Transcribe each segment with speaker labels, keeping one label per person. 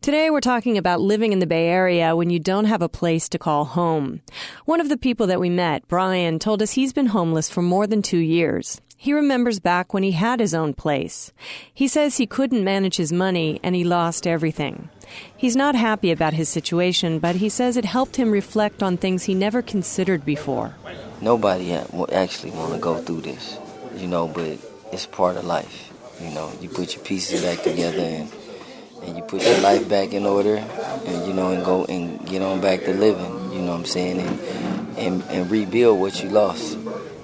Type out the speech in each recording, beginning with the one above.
Speaker 1: Today we're talking about living in the Bay Area when you don't have a place to call home. One of the people that we met, Brian, told us he's been homeless for more than 2 years. He remembers back when he had his own place. He says he couldn't manage his money and he lost everything. He's not happy about his situation, but he says it helped him reflect on things he never considered before.
Speaker 2: Nobody actually want to go through this, but it's part of life. You put your pieces back together and you put your life back in order and, and go and get on back to living, you know what I'm saying, and rebuild what you lost.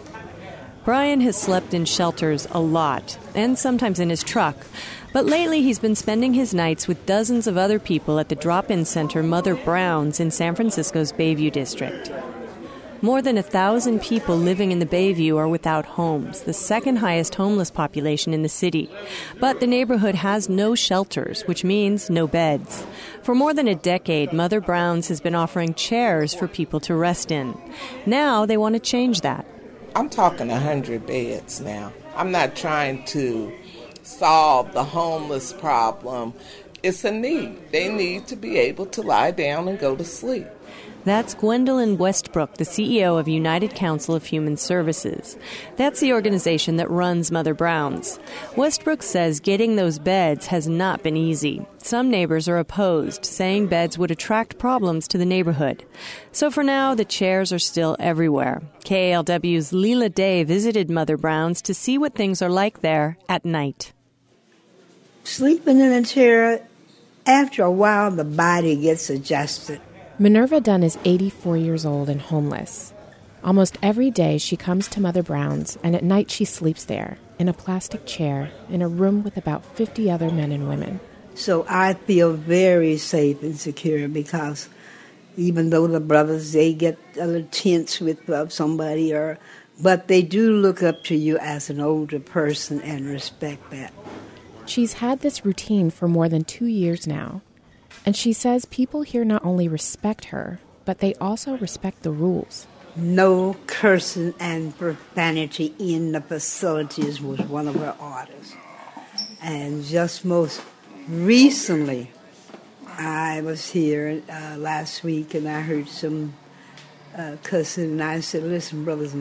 Speaker 1: Brian has slept in shelters a lot, and sometimes in his truck. But lately he's been spending his nights with dozens of other people at the drop-in center Mother Brown's in San Francisco's Bayview district. More than 1,000 people living in the Bayview are without homes, the second highest homeless population in the city. But the neighborhood has no shelters, which means no beds. For more than a decade, Mother Brown's has been offering chairs for people to rest in. Now they want to change that.
Speaker 3: I'm talking 100 beds now. I'm not trying to solve the homeless problem. It's a need. They need to be able to lie down and go to sleep.
Speaker 1: That's Gwendolyn Westbrook, the CEO of United Council of Human Services. That's the organization that runs Mother Brown's. Westbrook says getting those beds has not been easy. Some neighbors are opposed, saying beds would attract problems to the neighborhood. So for now, the chairs are still everywhere. KALW's Leela Day visited Mother Brown's to see what things are like there at night.
Speaker 4: Sleeping in a chair, after a while, the body gets adjusted.
Speaker 5: Minerva Dunn is 84 years old and homeless. Almost every day she comes to Mother Brown's, and at night she sleeps there, in a plastic chair, in a room with about 50 other men and women.
Speaker 4: So I feel very safe and secure because even though the brothers, they get a little tense with somebody, but they do look up to you as an older person and respect that.
Speaker 5: She's had this routine for more than 2 years now. And she says people here not only respect her, but they also respect the rules.
Speaker 4: No cursing and profanity in the facilities was one of her orders. And just most recently, I was here last week and I heard some cussing, and I said, listen, brothers,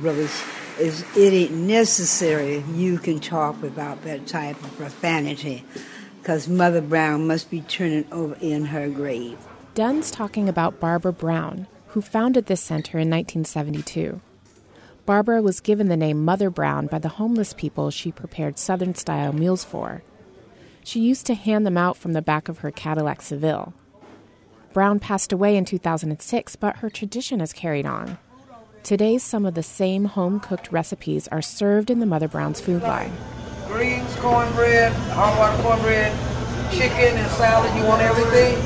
Speaker 4: it ain't necessary you can talk without that type of profanity, because Mother Brown must be turning over in her grave.
Speaker 5: Dunn's talking about Barbara Brown, who founded this center in 1972. Barbara was given the name Mother Brown by the homeless people she prepared Southern-style meals for. She used to hand them out from the back of her Cadillac Seville. Brown passed away in 2006, but her tradition has carried on. Today, some of the same home-cooked recipes are served in the Mother Brown's food line.
Speaker 6: Greens, cornbread, hard-boiled cornbread, chicken and salad. You want everything?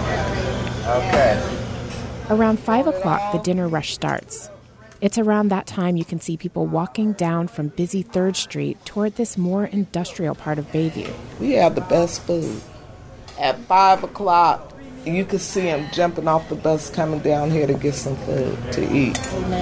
Speaker 6: Okay.
Speaker 5: Around 5 o'clock, the dinner rush starts. It's around that time you can see people walking down from busy 3rd Street toward this more industrial part of Bayview.
Speaker 3: We have the best food. At 5 o'clock, you can see them jumping off the bus coming down here to get some food to eat.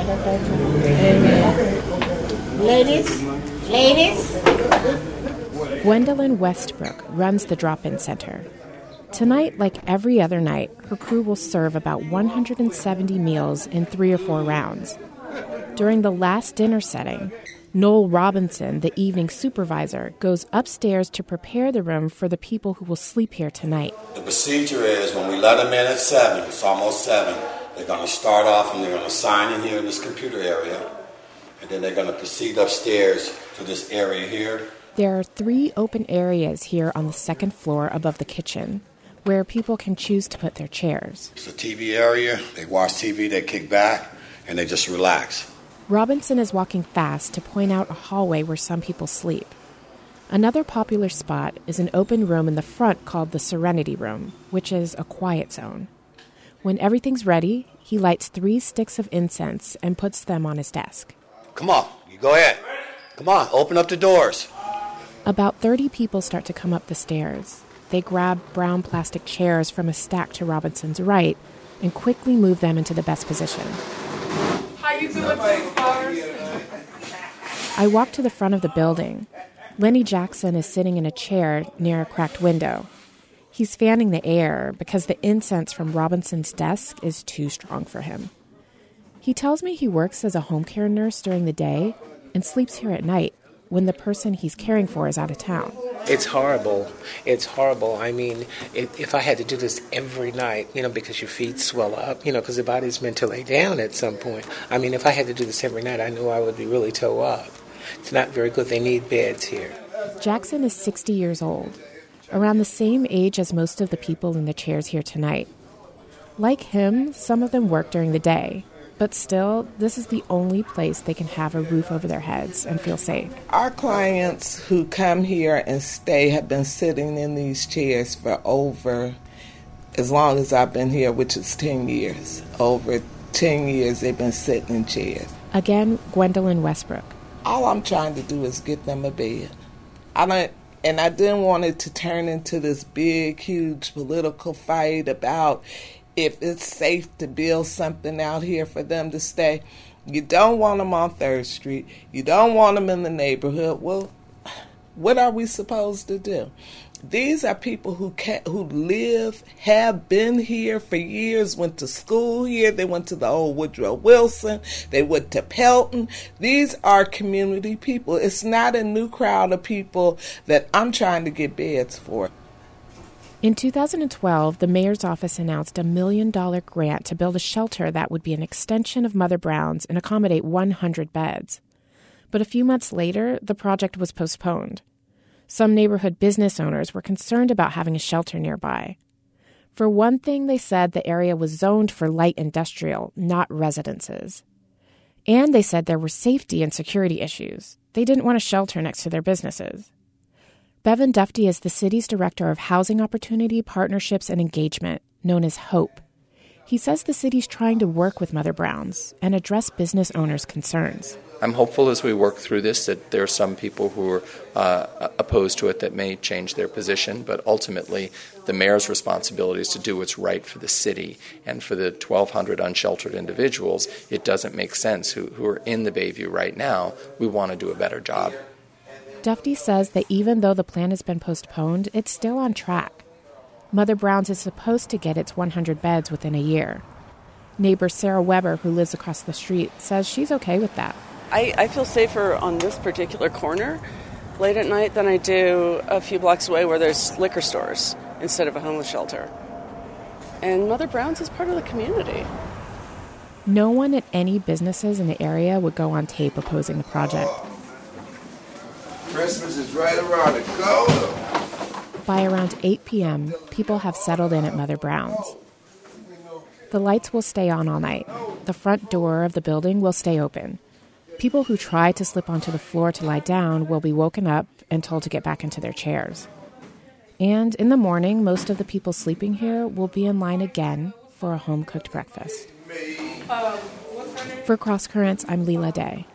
Speaker 4: Amen. Ladies.
Speaker 5: Gwendolyn Westbrook runs the drop-in center. Tonight, like every other night, her crew will serve about 170 meals in 3 or 4 rounds. During the last dinner setting, Noel Robinson, the evening supervisor, goes upstairs to prepare the room for the people who will sleep here tonight.
Speaker 7: The procedure is when we let them in at 7, it's almost 7, they're going to start off and they're going to sign in here in this computer area, and then they're going to proceed upstairs to this area here.
Speaker 5: There are 3 open areas here on the 2nd floor above the kitchen, where people can choose to put their chairs.
Speaker 7: It's a TV area. They watch TV, they kick back, and they just relax.
Speaker 5: Robinson is walking fast to point out a hallway where some people sleep. Another popular spot is an open room in the front called the Serenity Room, which is a quiet zone. When everything's ready, he lights 3 sticks of incense and puts them on his desk.
Speaker 7: Come on, you go ahead. Come on, open up the doors.
Speaker 5: About 30 people start to come up the stairs. They grab brown plastic chairs from a stack to Robinson's right and quickly move them into the best position.
Speaker 8: How you doing, stars?
Speaker 5: I walk to the front of the building. Lenny Jackson is sitting in a chair near a cracked window. He's fanning the air because the incense from Robinson's desk is too strong for him. He tells me he works as a home care nurse during the day and sleeps here at night when the person he's caring for is out of town.
Speaker 9: It's horrible. It's horrible. I mean, if I had to do this every night, because your feet swell up, because the body's meant to lay down at some point. I mean, if I had to do this every night, I knew I would be really toe up. It's not very good. They need beds here.
Speaker 5: Jackson is 60 years old, around the same age as most of the people in the chairs here tonight. Like him, some of them work during the day. But still, this is the only place they can have a roof over their heads and feel safe.
Speaker 3: Our clients who come here and stay have been sitting in these chairs for over, as long as I've been here, which is 10 years. Over 10 years they've been sitting in chairs.
Speaker 5: Again, Gwendolyn Westbrook.
Speaker 3: All I'm trying to do is get them a bed. I didn't want it to turn into this big, huge political fight about if it's safe to build something out here for them to stay. You don't want them on 3rd Street. You don't want them in the neighborhood. Well, what are we supposed to do? These are people who live, have been here for years, went to school here. They went to the old Woodrow Wilson. They went to Pelton. These are community people. It's not a new crowd of people that I'm trying to get beds for.
Speaker 5: In 2012, the mayor's office announced a $1 million grant to build a shelter that would be an extension of Mother Brown's and accommodate 100 beds. But a few months later, the project was postponed. Some neighborhood business owners were concerned about having a shelter nearby. For one thing, they said the area was zoned for light industrial, not residences. And they said there were safety and security issues. They didn't want a shelter next to their businesses. Bevan Dufty is the city's director of Housing Opportunity, Partnerships, and Engagement, known as HOPE. He says the city's trying to work with Mother Brown's and address business owners' concerns.
Speaker 10: I'm hopeful as we work through this that there are some people who are opposed to it that may change their position, but ultimately the mayor's responsibility is to do what's right for the city. And for the 1,200 unsheltered individuals, it doesn't make sense who are in the Bayview right now. We want to do a better job.
Speaker 5: Dufty says that even though the plan has been postponed, it's still on track. Mother Brown's is supposed to get its 100 beds within a year. Neighbor Sarah Weber, who lives across the street, says she's okay with that.
Speaker 11: I feel safer on this particular corner late at night than I do a few blocks away where there's liquor stores instead of a homeless shelter. And Mother Brown's is part of the community.
Speaker 5: No one at any businesses in the area would go on tape opposing the project.
Speaker 12: Christmas is right around the corner.
Speaker 5: By around 8 p.m., people have settled in at Mother Brown's. The lights will stay on all night. The front door of the building will stay open. People who try to slip onto the floor to lie down will be woken up and told to get back into their chairs. And in the morning, most of the people sleeping here will be in line again for a home-cooked breakfast. For Cross Currents, I'm Leela Day.